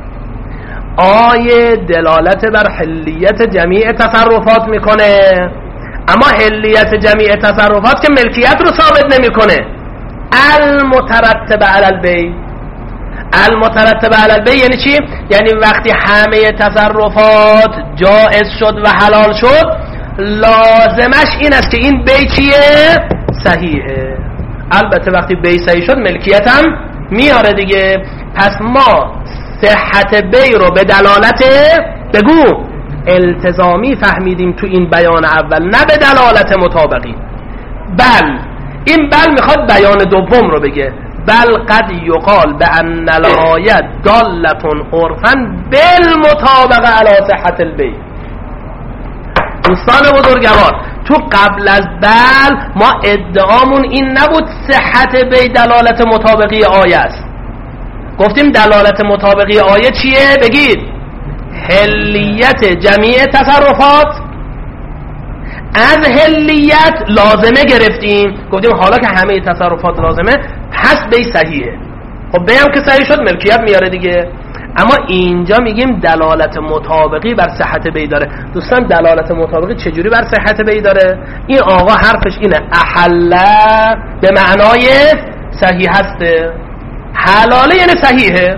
S2: آیه دلالت بر حلیت جمیع تصرفات میکنه، اما حلیت جمیع تصرفات که ملکیت رو ثابت نمیکنه. المترتب علی البیع، المترتب علی البیع یعنی چی؟ یعنی وقتی همه تصرفات جائز شد و حلال شد، لازمش این است که این بیع چیه؟ صحیحه. البته وقتی بیع صحیح شد ملکیت هم میاره دیگه. پس ما صحت بیع رو به دلالت بگو التزامی فهمیدیم تو این بیان اول، نه به دلالت مطابقی. بل این بل میخواد بیان دوم رو بگه، بل قد یقال بان الآیه دالتون عرفا بالمطابقه علی صحت البیع. دوستان بزرگوار، تو قبل از بل ما ادعامون این نبود صحت بیع دلالت مطابقی آیه است. گفتیم دلالت مطابقی آیه چیه؟ بگید حلیت جمیع تصرفات. از حلیت لازمه گرفتیم، گفتیم حالا که همه تصرفات لازمه پس بیع صحیحه. خب بیع هم که صحیح شد ملکیت میاره دیگه. اما اینجا میگیم دلالت مطابقی بر صحت بیع داره. دوستان دلالت مطابقی چجوری بر صحت بیع داره؟ این آقا حرفش اینه احله به معنای صحیح هسته، حلاله یعنی صحیحه.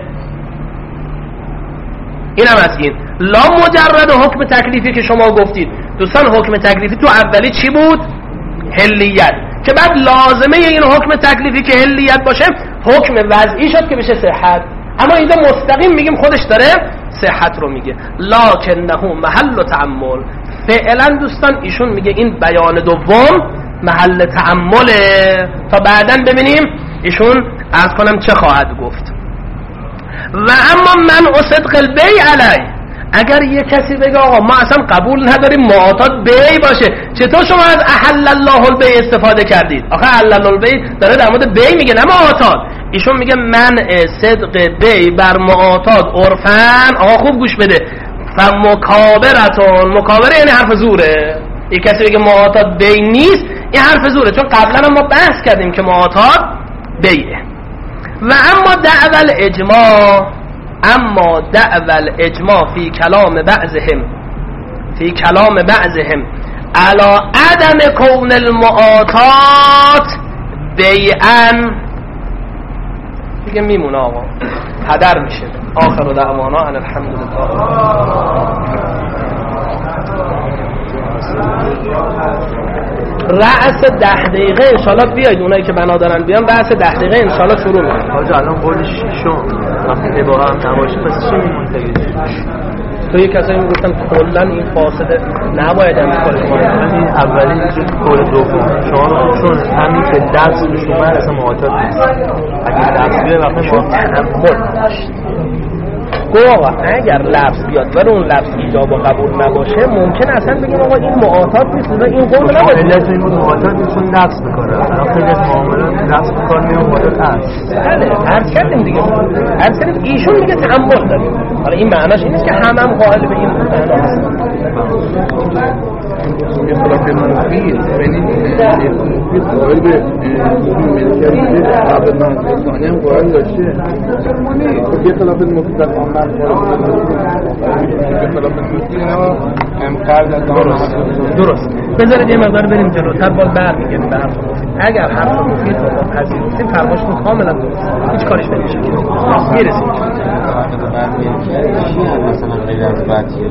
S2: این هم از این. لا مجرد حکم تکلیفی که شما گفتید. دوستان حکم تکلیفی تو اولی چی بود؟ حلیت، که بعد لازمه این حکم تکلیفی که حلیت باشه حکم وضعی شد که بشه صحت. اما اینجا مستقیم میگیم خودش داره صحت رو میگه. لکنه محل تأمل. فعلا دوستان ایشون میگه این بیان دوم محل تأمله، تا بعداً ببینیم ایشون عرض کنم چه خواهد گفت. و اما من صدق البیع علی، اگر یه کسی بگه آقا ما اصلا قبول نداریم معاطات بی باشه، چطور شما از احل الله البی استفاده کردید؟ آخه احل الله البی داره در مورد بی میگه نه معاطات. ایشون میگه منع صدق بی بر معاطات عرفن. آقا خوب گوش بده، فمکابرتون، مکابره یعنی حرف زوره. یک کسی بگه معاطات بی نیست، این حرف زوره، چون قبلا ما بحث کردیم که معاطات بیه. و اما دعوی الاجماع، اما دعوی الاجماع فی کلام بعضهم علی عدم کون المعاطات بیعن، دیگه میمونه آقا، هدر میشه. آخر دعوانا ان الحمدلله. رأس 10 دقیقه انشالله بیاید، اونایی که بنا دارن بیان رأس 10 دقیقه انشالله شروع میکنم.
S3: حاجا الان قول شیشم وقتی اباها هم نباشه پس چی میمونه؟
S2: تو یک کسایی میگفتن کلا این فاسده نباید هم کار شما،
S3: این اولی قول دوم شما رو چون همین که درس روش اومد اصلا معاطات نیست. اگه درس بیاد وقتی ما
S2: تحمل داشت گو آقا اگر لفظ بیاد ولی اون لفظ ایجاب و قبول نباشه ممکن اصلا بگیم آقا این معاطات نیست، این قول نباید.
S3: علت این بود معاطات نیست چون لفظ میکنه. الان خیلی از معاملات لفظ میکنه میون معاطات هست.
S2: بله عرض کردیم دیگه، عرض کردیم ایشون میگه تحمل داریم. حالا این معناش این نیست که همه قائل به این معنا هستن.
S4: اختلاف منفی یعنی قائل به ملکیت قبل من ثانی هم قائل داشته. خب اختلاف مطلق آمد اختلاف منفی نه هم قرض
S2: درست. بذارید یه مقدار بریم جلوتر باز برمیگردیم به حرف مفید. اگر حرف مفید رو پذیرفتیم فرماشتون کاملا درست، هیچ کارش نمیشه که میرسیم.
S1: مثلا غیر از بطیه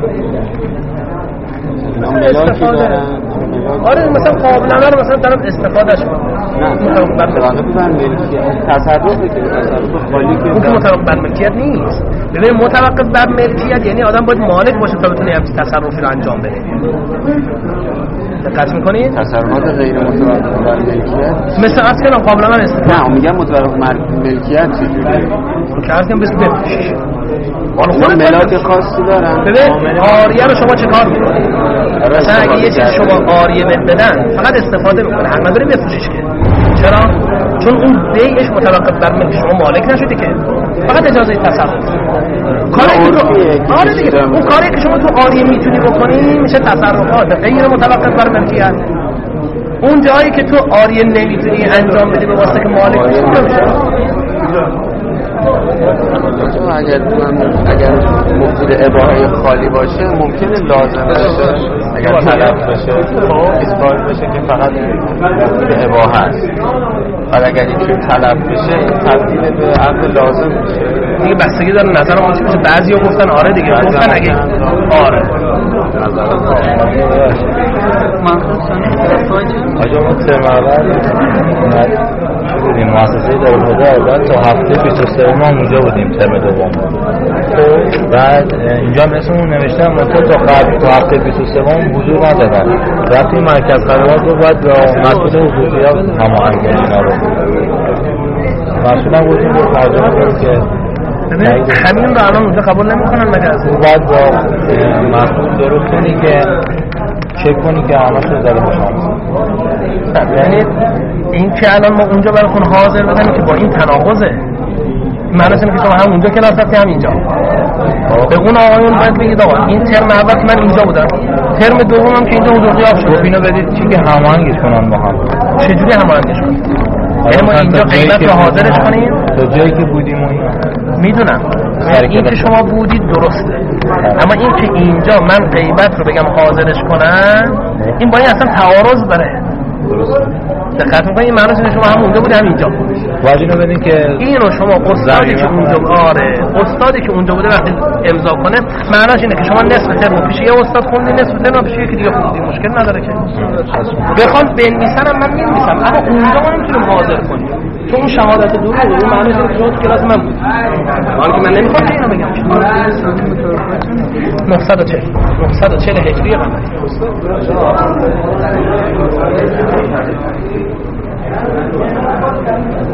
S2: استفاده. آره مثلا قابلانه رو مثلا طرف استفادهش کنه.
S1: نه مطابق بر ملکیت تصرفه که تصرف خالی که
S2: اون که مطابق بر ملکیت نیست. ببین مطابق بر ملکیت یعنی آدم باید مالک باشه تا بتونه همچین تصرفی رو انجام بده. دقت می‌کنید؟
S1: تصرفات غیر مطابق بر ملکیت
S2: مثل از که قابلانه استفاده.
S1: نه میگم مطابق بر ملکیت چجوریه؟
S2: که از که بس بفروشیش.
S1: اون ملاک خاصی دارن.
S2: ببین آریه رو شما چه کار می‌کنید؟ مثلا اگه یه چیز شما آریه بدن فقط استفاده میکنه، حق نداره بفروشیش که. چرا؟ چون اون بیعش متوقف بر ملک شما مالک نشده که، فقط اجازه تصرف. کاری که آره دیگه اون کاری که شما تو آریه میتونی بکنی میشه تصرفات غیر متوقف بر ملکیت. اون جایی که تو آریه نمیتونی انجام بدی به واسطه که مالک نمیشه.
S1: اگر مفید اباحه خالی باشه ممکنه لازم باشه اگر طلب بشه اثبات بشه که فقط مفید اباحه است. ولی اگر اینجور طلب بشه این تبدیل به عقد لازم میشه.
S2: دیگه بستگی داره نظر ما چی باشه. بعضیا گفتن آره دیگه، گفتن اگه آره
S3: آجا ما ترماول بودیم مؤسسه دارالهدی آزاد تا هفته 23 ما اونجا بودیم ترم دوم. بعد اینجا اسممون نوشتن منتها تا هفته 23 حضور ندادن. وقتی مرکز خدمات رو باید با مسئول حقوقیات هماهنگ کنیم اینا رو. مسئول هم گفتیم که ترجمه کنیم که
S2: همین رو الان اونجا قبول نمی‌کنن مگه از
S3: اون باید با مسئول درست کنی که چک کنی که همه شو داره باشن.
S2: یعنی این که الان ما اونجا براتون حاضر بدن که با این تناقضه. معنیش اینه که شما هم اونجا کلاس رفتی هم اینجا. به اون آقایون باید بگید آقا این ترم اول من اینجا بودم، ترم دومم که اینجا حضور غیاب شده.
S3: اینو بدید چی که هماهنگش کنن با هم.
S2: چجوری هماهنگش کنن؟ یعنی ما اینجا قیمت رو حاضرش کنیم
S3: تا جایی که بودیم و اینا
S2: میدونم. این که شما بودید درسته، اما این که اینجا من غیبت رو بگم حاضرش کنم این با این اصلا تعارض داره. دقت می‌کنید این معنیش اینه شما هم اونجا بودید هم اینجا.
S3: واجب اینو بدین که
S2: اینو شما استادی که اونجا استادی که اونجا بوده وقتی امضا کنه معنیش اینه که شما نصف ترم پیش یه استاد خوندی نصف ترم پیش یکی دیگه خوندی، مشکل نداره که. بخوام بنویسم من می‌نویسم اما اونجا ما نمیتونیم حاضر کنیم چون اون شهادت دروغه. اون معنیش اینه که شما تو کلاس من بود. حالا که من نمی‌خوام اینو بگم 940 هجری قمری.